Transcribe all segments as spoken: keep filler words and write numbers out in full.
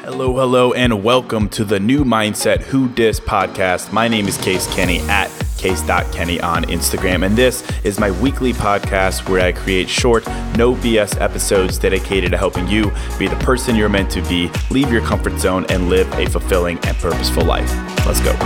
Hello, hello, and welcome to the New Mindset Who Dis podcast. My name is Case Kenny at case dot kenny on Instagram, and this is my weekly podcast where I create short, no B S episodes dedicated to helping you be the person you're meant to be, leave your comfort zone, and live a fulfilling and purposeful life. Let's go.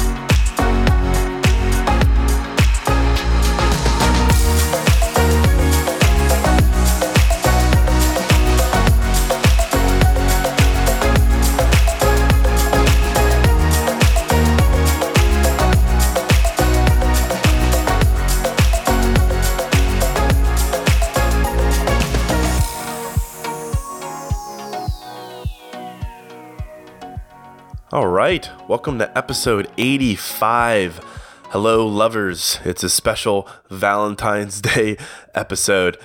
All right, welcome to episode eighty-five. Hello, lovers. It's a special Valentine's Day episode.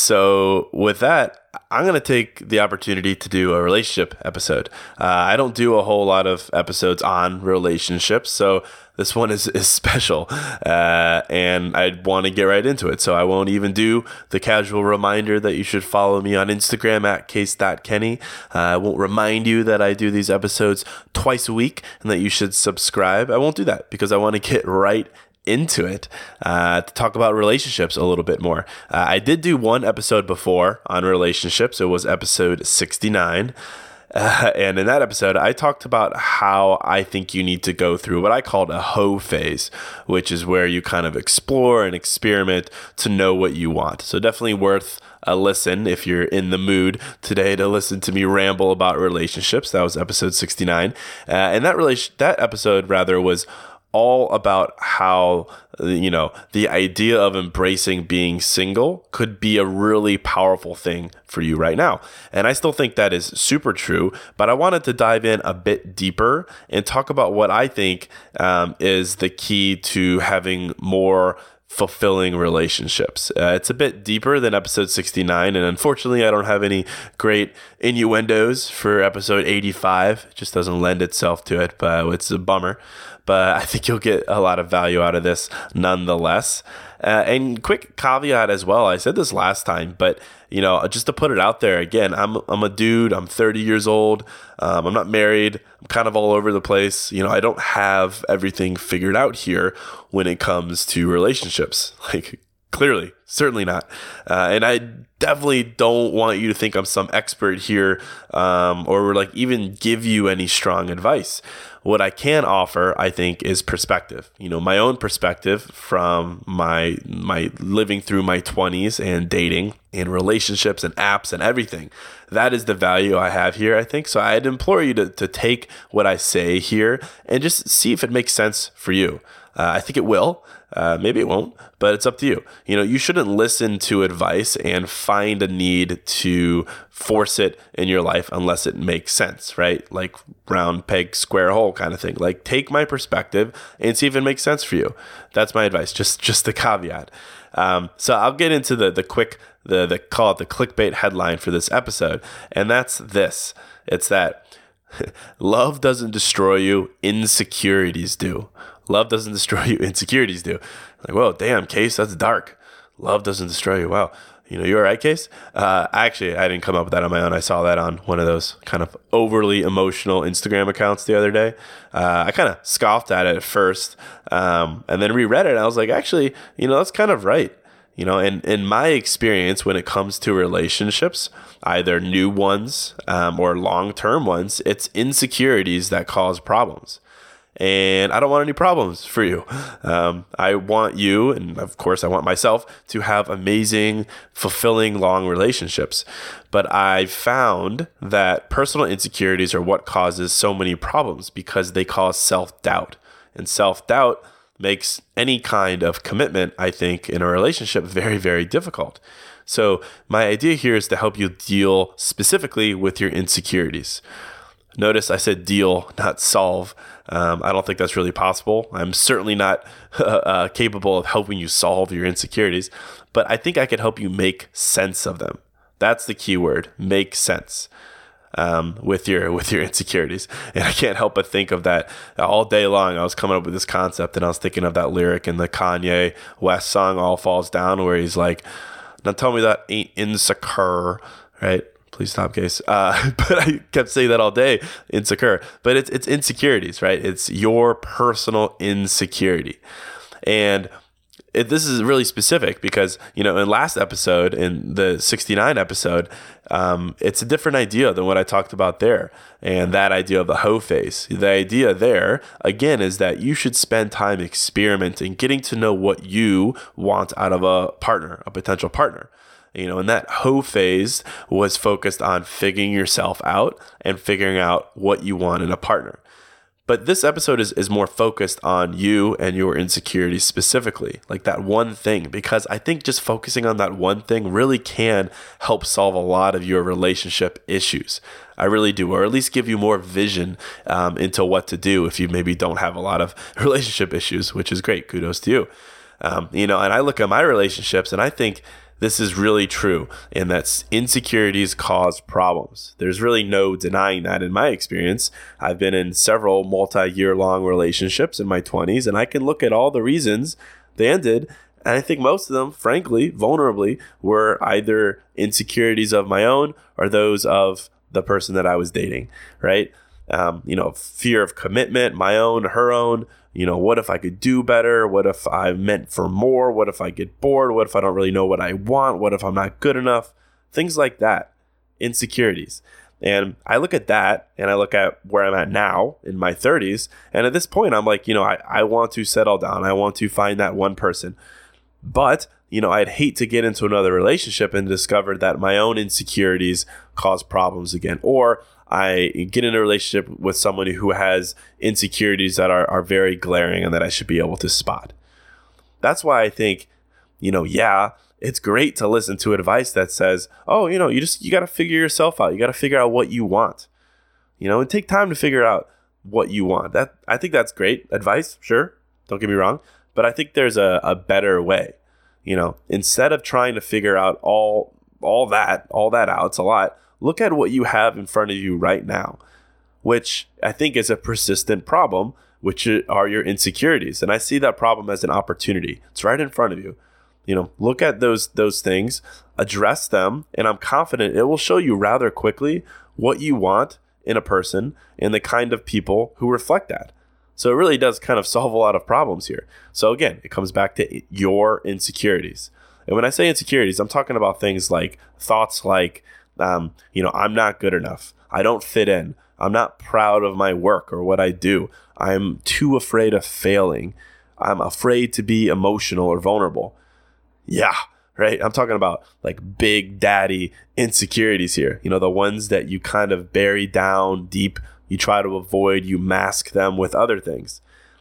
So with that, I'm going to take the opportunity to do a relationship episode. Uh, I don't do a whole lot of episodes on relationships, so this one is, is special, uh, and I want to get right into it. So I won't even do the casual reminder that you should follow me on Instagram at case dot kenny. Uh, I won't remind you that I do these episodes twice a week and that you should subscribe. I won't do that because I want to get right into it uh, to talk about relationships a little bit more. Uh, I did do one episode before on relationships. It was episode sixty-nine. Uh, and in that episode, I talked about how I think you need to go through what I called a hoe phase, which is where you kind of explore and experiment to know what you want. So definitely worth a listen if you're in the mood today to listen to me ramble about relationships. That was episode sixty-nine. Uh, and that relation, that episode rather was all about how, you know, the idea of embracing being single could be a really powerful thing for you right now. And I still think that is super true, but I wanted to dive in a bit deeper and talk about what I think um, is the key to having more fulfilling relationships. Uh, it's a bit deeper than episode sixty-nine, and unfortunately I don't have any great innuendos for episode eighty-five. It just doesn't lend itself to it, but it's a bummer. But I think you'll get a lot of value out of this nonetheless. Uh, and quick caveat as well, I said this last time, but you know, just to put it out there again, I'm I'm a dude, I'm thirty years old, um, I'm not married, I'm kind of all over the place. You know, I don't have everything figured out here when it comes to relationships. Like, clearly, certainly not. Uh, and I definitely don't want you to think I'm some expert here um, or like even give you any strong advice. What I can offer, I think, is perspective. You know, my own perspective from my my living through my twenties and dating and relationships and apps and everything. That is the value I have here, I think. So I'd implore you to, to take what I say here and just see if it makes sense for you. Uh, I think it will. Uh, maybe it won't, but it's up to you. You know, you shouldn't listen to advice and find a need to force it in your life unless it makes sense, right? Like round peg, square hole kind of thing. Like, take my perspective and see if it makes sense for you. That's my advice. Just, just the caveat. Um, so I'll get into the the quick, the the call it the clickbait headline for this episode, and that's this. It's that love doesn't destroy you, insecurities do. Love doesn't destroy you, insecurities do. Like, whoa, damn, Case, that's dark. Love doesn't destroy you. Wow. You know, you all right, Case? Uh, actually, I didn't come up with that on my own. I saw that on one of those kind of overly emotional Instagram accounts the other day. Uh, I kind of scoffed at it at first um, and then reread it. And I was like, actually, you know, that's kind of right. You know, and in my experience, when it comes to relationships, either new ones um, or long-term ones, it's insecurities that cause problems. And I don't want any problems for you. Um, I want you, and of course I want myself, to have amazing, fulfilling, long relationships. But I found that personal insecurities are what causes so many problems because they cause self-doubt. And self-doubt makes any kind of commitment, I think, in a relationship very, very difficult. So my idea here is to help you deal specifically with your insecurities. Notice I said deal, not solve. Um, I don't think that's really possible. I'm certainly not uh, capable of helping you solve your insecurities, but I think I could help you make sense of them. That's the key word, make sense. Um, with your with your insecurities. And I can't help but think of that all day long. I was coming up with this concept and I was thinking of that lyric in the Kanye West song All Falls Down, where he's like, now tell me that ain't insecure, right? Please stop, Case. Uh, but I kept saying that all day, insecure. But it's it's insecurities, right? It's your personal insecurity. And it, this is really specific because, you know, in last episode, in the sixty-nine episode, um, it's a different idea than what I talked about there. And that idea of the hoe face. The idea there, again, is that you should spend time experimenting, getting to know what you want out of a partner, a potential partner. You know, and that hoe phase was focused on figuring yourself out and figuring out what you want in a partner. But this episode is, is more focused on you and your insecurities specifically, like that one thing, because I think just focusing on that one thing really can help solve a lot of your relationship issues. I really do, or at least give you more vision um, into what to do if you maybe don't have a lot of relationship issues, which is great. Kudos to you. Um, you know, and I look at my relationships and I think this is really true, and that insecurities cause problems. There's really no denying that in my experience. I've been in several multi-year long relationships in my twenties, and I can look at all the reasons they ended, and I think most of them, frankly, vulnerably, were either insecurities of my own or those of the person that I was dating, right? Um, you know, fear of commitment, my own, her own. You know, what if I could do better? What if I'm meant for more? What if I get bored? What if I don't really know what I want? What if I'm not good enough? Things like that. Insecurities. And I look at that and I look at where I'm at now in my thirties. And at this point, I'm like, you know, I, I want to settle down. I want to find that one person. But, you know, I'd hate to get into another relationship and discover that my own insecurities cause problems again. Or I get in a relationship with someone who has insecurities that are, are very glaring and that I should be able to spot. That's why I think, you know, yeah, it's great to listen to advice that says, oh, you know, you just, you got to figure yourself out. You got to figure out what you want, you know, and take time to figure out what you want. That, I think that's great advice. Sure. Don't get me wrong. But I think there's a, a better way, you know, instead of trying to figure out all, all that, all that out, it's a lot. Look at what you have in front of you right now, which I think is a persistent problem, which are your insecurities. And I see that problem as an opportunity. It's right in front of you. You know, look at those those things, address them, and I'm confident it will show you rather quickly what you want in a person and the kind of people who reflect that. So it really does kind of solve a lot of problems here. So again, it comes back to your insecurities. And when I say insecurities, I'm talking about things like thoughts like, Um, you know, I'm not good enough. I don't fit in. I'm not proud of my work or what I do. I'm too afraid of failing. I'm afraid to be emotional or vulnerable. Yeah, right. I'm talking about like big daddy insecurities here. You know, the ones that you kind of bury down deep. You try to avoid, you mask them with other things.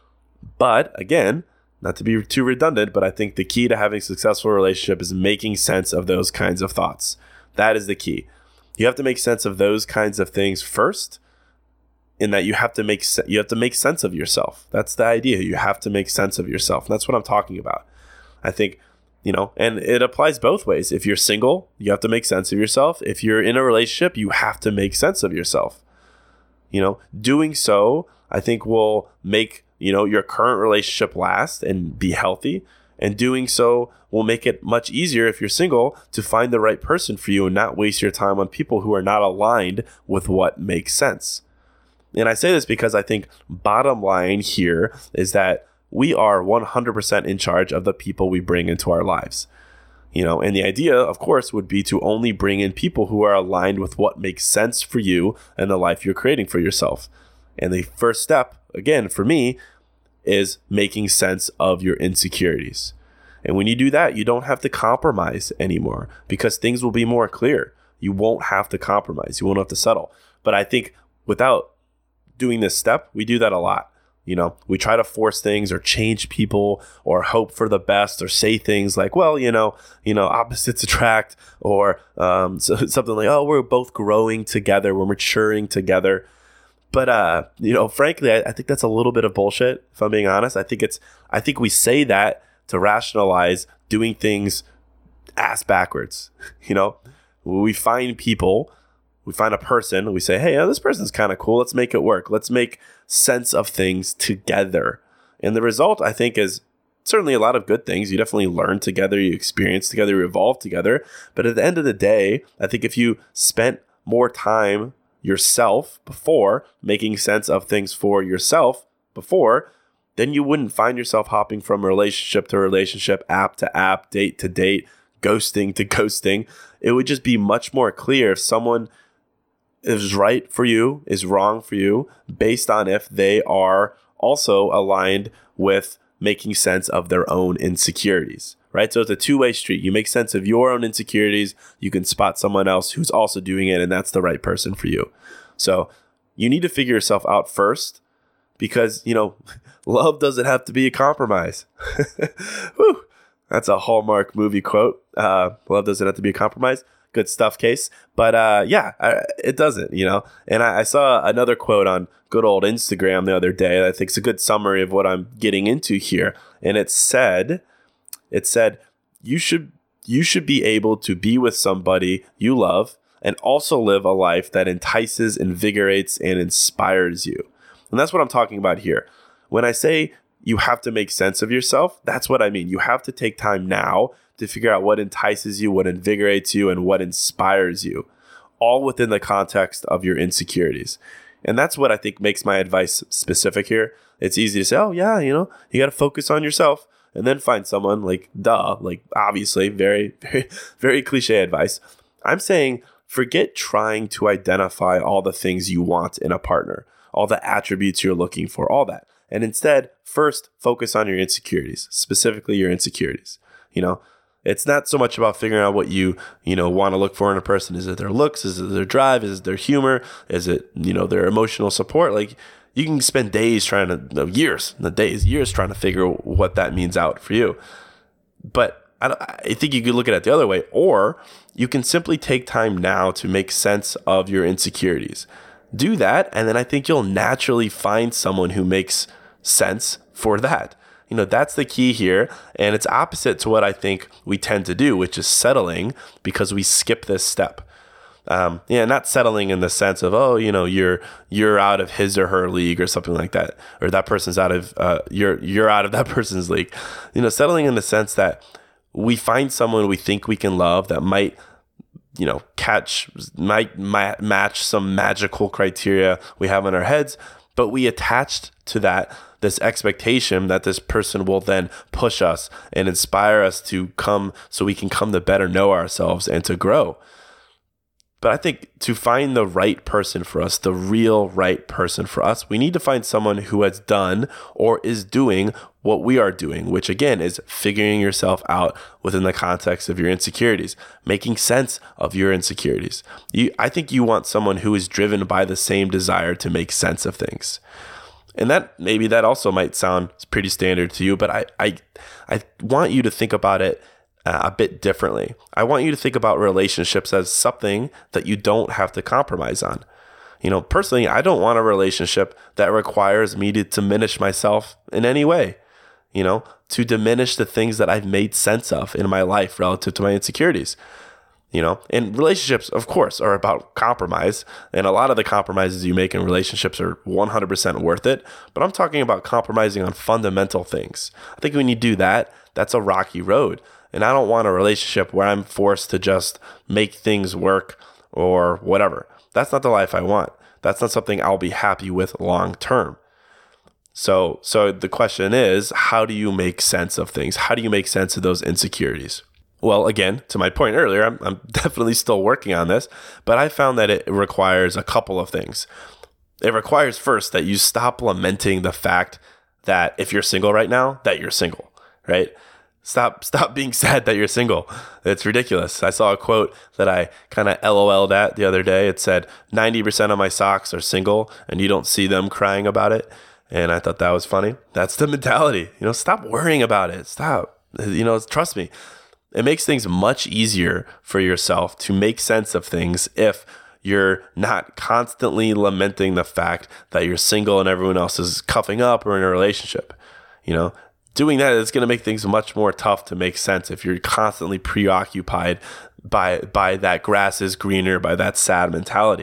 But again, not to be too redundant, but I think the key to having a successful relationship is making sense of those kinds of thoughts. That is the key. You have to make sense of those kinds of things first, in that you have to make se- you have to make sense of yourself. That's the idea. You have to make sense of yourself. And that's what I'm talking about. I think, you know, and it applies both ways. If you're single, you have to make sense of yourself. If you're in a relationship, you have to make sense of yourself. You know, doing so, I think will make, you know, your current relationship last and be healthy. And doing so will make it much easier if you're single to find the right person for you and not waste your time on people who are not aligned with what makes sense. And I say this because I think bottom line here is that we are one hundred percent in charge of the people we bring into our lives. You know, and the idea, of course, would be to only bring in people who are aligned with what makes sense for you and the life you're creating for yourself. And the first step, again, for me, is making sense of your insecurities. And when you do that, you don't have to compromise anymore because things will be more clear. You won't have to compromise. You won't have to settle. But I think without doing this step, we do that a lot. You know, we try to force things or change people or hope for the best or say things like, well, you know, you know, opposites attract, or um, so, something like, oh, we're both growing together. We're maturing together. But, uh, you know, frankly, I, I think that's a little bit of bullshit, if I'm being honest. I think it's, I think we say that to rationalize doing things ass backwards. You know, we find people, we find a person, we say, hey, oh, this person's kind of cool. Let's make it work. Let's make sense of things together. And the result, I think, is certainly a lot of good things. You definitely learn together, you experience together, you evolve together. But at the end of the day, I think if you spent more time yourself before, making sense of things for yourself before, then you wouldn't find yourself hopping from relationship to relationship, app to app, date to date, ghosting to ghosting. It would just be much more clear if someone is right for you, is wrong for you, based on if they are also aligned with making sense of their own insecurities, right? So it's a two-way street. You make sense of your own insecurities, you can spot someone else who's also doing it, and that's the right person for you. So you need to figure yourself out first, because, you know, love doesn't have to be a compromise. Whew. That's a Hallmark movie quote. Uh, love doesn't have to be a compromise. Good stuff, Case. But uh, yeah, I, it doesn't, you know. And I, I saw another quote on good old Instagram the other day that I think is a good summary of what I'm getting into here. And it said, it said, you should you should be able to be with somebody you love and also live a life that entices, invigorates, and inspires you. And that's what I'm talking about here. When I say you have to make sense of yourself, that's what I mean. You have to take time now to figure out what entices you, what invigorates you, and what inspires you, all within the context of your insecurities. And that's what I think makes my advice specific here. It's easy to say, oh yeah, you know, you got to focus on yourself and then find someone, like, duh, like, obviously very, very, very cliche advice. I'm saying forget trying to identify all the things you want in a partner, all the attributes you're looking for, all that. And instead, first focus on your insecurities, specifically your insecurities. You know, it's not so much about figuring out what you, you know, want to look for in a person. Is it their looks? Is it their drive? Is it their humor? Is it, you know, their emotional support? Like, you can spend days trying to, no, years, not days, years trying to figure what that means out for you. But I, don't, I think you could look at it the other way, or you can simply take time now to make sense of your insecurities. Do that, and then I think you'll naturally find someone who makes sense for that. You know, that's the key here. And it's opposite to what I think we tend to do, which is settling because we skip this step. Um, yeah, not settling in the sense of, oh, you know, you're you're out of his or her league or something like that, or that person's out of uh, you're you're out of that person's league. You know, settling in the sense that we find someone we think we can love that might, you know, catch might, might match some magical criteria we have in our heads, but we attached to that this expectation that this person will then push us and inspire us to come so we can come to better know ourselves and to grow. But I think to find the right person for us, the real right person for us, we need to find someone who has done or is doing what we are doing, which again is figuring yourself out within the context of your insecurities, making sense of your insecurities. You, I think you want someone who is driven by the same desire to make sense of things. And that maybe that also might sound pretty standard to you, but I I, I want you to think about it Uh, a bit differently. I want you to think about relationships as something that you don't have to compromise on. You know, personally, I don't want a relationship that requires me to diminish myself in any way, you know, to diminish the things that I've made sense of in my life relative to my insecurities. You know, and relationships, of course, are about compromise. And a lot of the compromises you make in relationships are one hundred percent worth it. But I'm talking about compromising on fundamental things. I think when you do that, that's a rocky road. And I don't want a relationship where I'm forced to just make things work or whatever. That's not the life I want. That's not something I'll be happy with long term. So, so the question is, how do you make sense of things? How do you make sense of those insecurities? Well, again, to my point earlier, I'm, I'm definitely still working on this, but I found that it requires a couple of things. It requires first that you stop lamenting the fact that if you're single right now, that you're single, right? Stop stop being sad that you're single. It's ridiculous. I saw a quote that I kind of LOL'd at the other day. It said, ninety percent of my socks are single and you don't see them crying about it. And I thought that was funny. That's the mentality. You know, stop worrying about it. Stop. You know, trust me. It makes things much easier for yourself to make sense of things if you're not constantly lamenting the fact that you're single and everyone else is cuffing up or in a relationship. You know, doing that is going to make things much more tough to make sense if you're constantly preoccupied by by that grass is greener, by that sad mentality.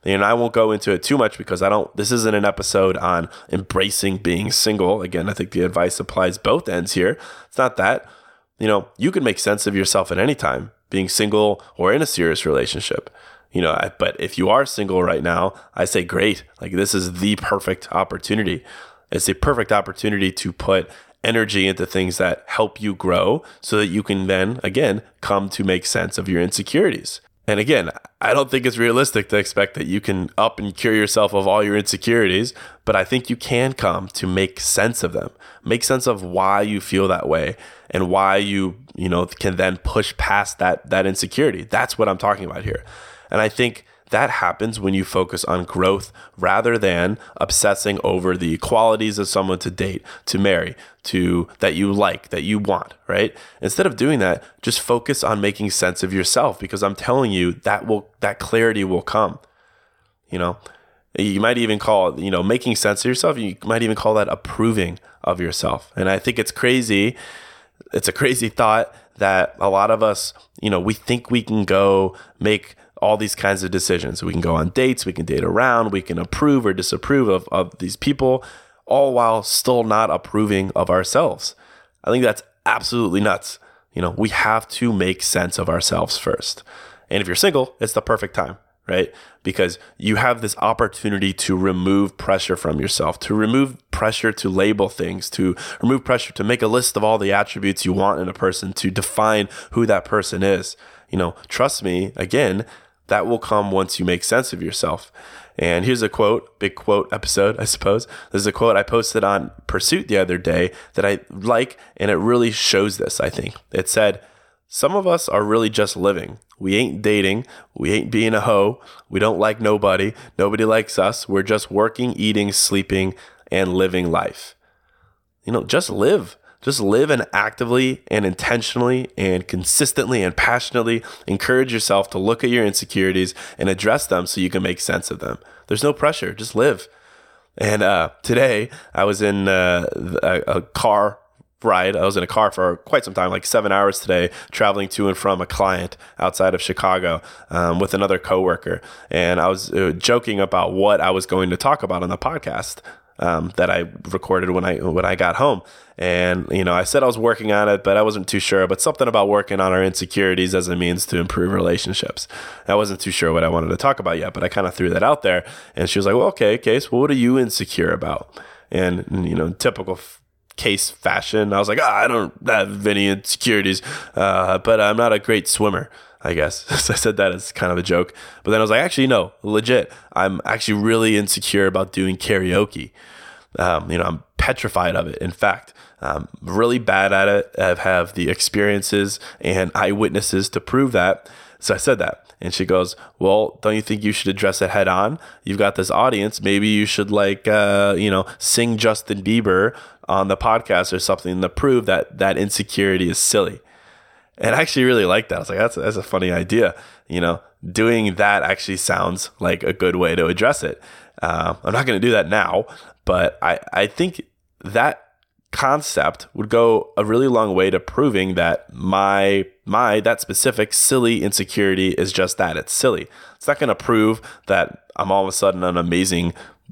And I won't go into it too much because I don't, this isn't an episode on embracing being single. Again, I think the advice applies both ends here. It's not that, you know, you can make sense of yourself at any time, being single or in a serious relationship. You know, I, but if you are single right now, I say great. Like, this is the perfect opportunity. It's a perfect opportunity to put energy into things that help you grow so that you can then, again, come to make sense of your insecurities. And again, I don't think it's realistic to expect that you can up and cure yourself of all your insecurities, but I think you can come to make sense of them, make sense of why you feel that way and why you, you know, can then push past that, that insecurity. That's what I'm talking about here. And I think that happens when you focus on growth rather than obsessing over the qualities of someone to date, to marry, to that you like, that you want, right? Instead of doing that, just focus on making sense of yourself, because I'm telling you that will that clarity will come. You know, you might even call, you know, making sense of yourself, you might even call that approving of yourself. And I think it's crazy. It's a crazy thought that a lot of us, you know, we think we can go make all these kinds of decisions. We can go on dates, we can date around, we can approve or disapprove of, of these people, all while still not approving of ourselves. I think that's absolutely nuts. You know, we have to make sense of ourselves first. And if you're single, it's the perfect time, right? Because you have this opportunity to remove pressure from yourself, to remove pressure to label things, to remove pressure to make a list of all the attributes you want in a person, to define who that person is. You know, trust me, again, that will come once you make sense of yourself. And here's a quote, big quote episode, I suppose. There's a quote I posted on Pursuit the other day that I like, and it really shows this, I think. It said, "Some of us are really just living. We ain't dating. We ain't being a hoe. We don't like nobody. Nobody likes us. We're just working, eating, sleeping, and living life." You know, just live. Just live and actively and intentionally and consistently and passionately encourage yourself to look at your insecurities and address them so you can make sense of them. There's no pressure. Just live. And uh, today I was in uh, a, a car ride. I was in a car for quite some time, like seven hours today, traveling to and from a client outside of Chicago um, with another coworker. And I was uh, joking about what I was going to talk about on the podcast Um, that I recorded when I when I got home. And, you know, I said I was working on it, but I wasn't too sure. But something about working on our insecurities as a means to improve relationships. I wasn't too sure what I wanted to talk about yet, but I kind of threw that out there. And she was like, well, okay, Case, well, what are you insecure about? And, you know, typical f- Case fashion, I was like, ah, I don't have any insecurities, uh, but I'm not a great swimmer, I guess. So I said that as kind of a joke. But then I was like, actually, no, legit. I'm actually really insecure about doing karaoke. Um, you know, I'm petrified of it. In fact, I'm really bad at it. I have the experiences and eyewitnesses to prove that. So I said that. And she goes, well, don't you think you should address it head on? You've got this audience. Maybe you should like, uh, you know, sing Justin Bieber on the podcast or something to prove that that insecurity is silly. And I actually really like that. I was like, that's a, that's a funny idea. You know, doing that actually sounds like a good way to address it. Uh, I'm not going to do that now, but I, I think that concept would go a really long way to proving that my my that specific silly insecurity is just that. It's silly. It's not going to prove that I'm all of a sudden an amazing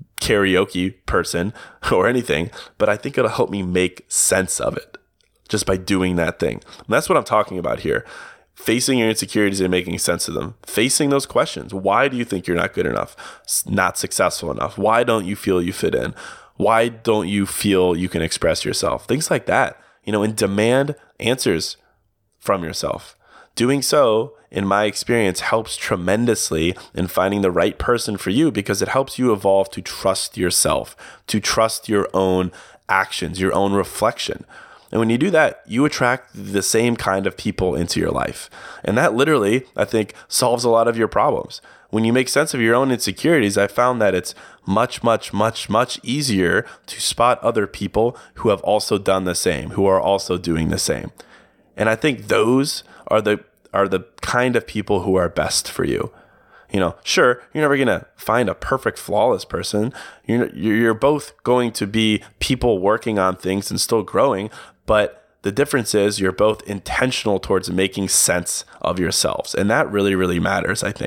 karaoke person or anything, but I think it'll help me make sense of it just by doing that thing. And that's what I'm talking about here. Facing your insecurities and making sense of them. Facing those questions. Why do you think you're not good enough? Not successful enough? Why don't you feel you fit in? Why don't you feel you can express yourself? Things like that. You know, and demand answers from yourself. Doing so, in my experience, helps tremendously in finding the right person for you, because it helps you evolve to trust yourself, to trust your own actions, your own reflection. And when you do that, you attract the same kind of people into your life. And that literally, I think, solves a lot of your problems. When you make sense of your own insecurities, I found that it's much, much, much, much easier to spot other people who have also done the same, who are also doing the same. And I think those are the are the kind of people who are best for you. You know, sure, you're never going to find a perfect, flawless person. You're you're both going to be people working on things and still growing, but the difference is you're both intentional towards making sense of yourselves. And that really, really matters, I think.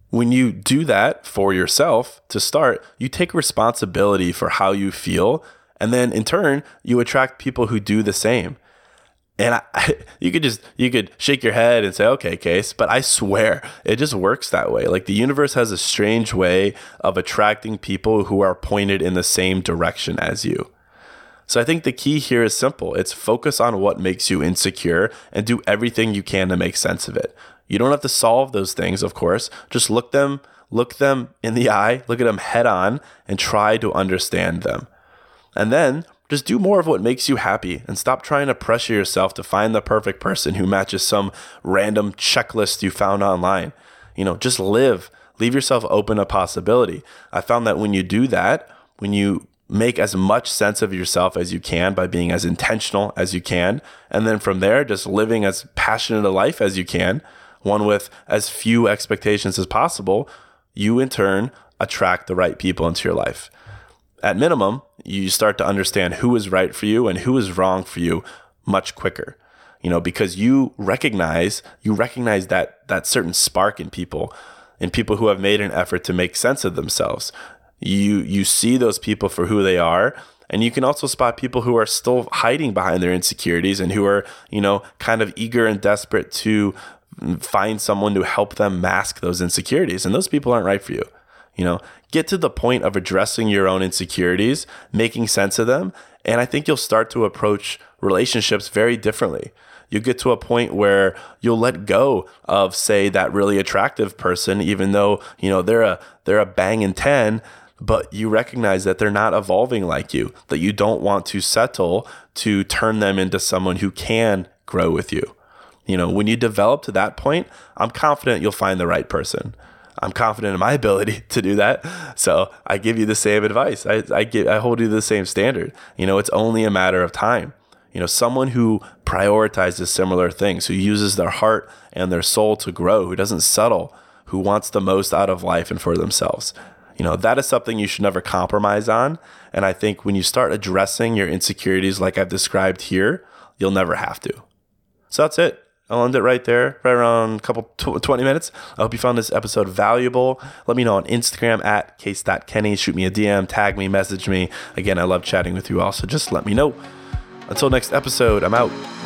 When you do that for yourself to start, you take responsibility for how you feel. And then in turn, you attract people who do the same. And I, I, you could just, you could shake your head and say, okay, Case, but I swear it just works that way. Like the universe has a strange way of attracting people who are pointed in the same direction as you. So I think the key here is simple. It's focus on what makes you insecure and do everything you can to make sense of it. You don't have to solve those things, of course. Just look them, look them in the eye, look at them head on, and try to understand them. And then just do more of what makes you happy and stop trying to pressure yourself to find the perfect person who matches some random checklist you found online. You know, just live. Leave yourself open to possibility. I found that when you do that, when you make as much sense of yourself as you can by being as intentional as you can, and then from there, just living as passionate a life as you can, one with as few expectations as possible, you in turn attract the right people into your life. At minimum, you start to understand who is right for you and who is wrong for you much quicker. You know, because you recognize, you recognize that that certain spark in people, in people who have made an effort to make sense of themselves. You you see those people for who they are, and you can also spot people who are still hiding behind their insecurities and who are, you know, kind of eager and desperate to find someone to help them mask those insecurities. And those people aren't right for you. You know, get to the point of addressing your own insecurities, making sense of them, and I think you'll start to approach relationships very differently. You get to a point where you'll let go of, say, that really attractive person, even though, you know, they're a they're a banging ten, but you recognize that they're not evolving like you, that you don't want to settle to turn them into someone who can grow with you. You know, when you develop to that point, I'm confident you'll find the right person. I'm confident in my ability to do that. So I give you the same advice. I, I give, I hold you to the same standard. You know, it's only a matter of time. You know, someone who prioritizes similar things, who uses their heart and their soul to grow, who doesn't settle, who wants the most out of life and for themselves. You know, that is something you should never compromise on. And I think when you start addressing your insecurities like I've described here, you'll never have to. So that's it. I'll end it right there, right around a couple, twenty minutes. I hope you found this episode valuable. Let me know on Instagram at case dot kenny. Shoot me a D M, tag me, message me. Again, I love chatting with you all, so just let me know. Until next episode, I'm out.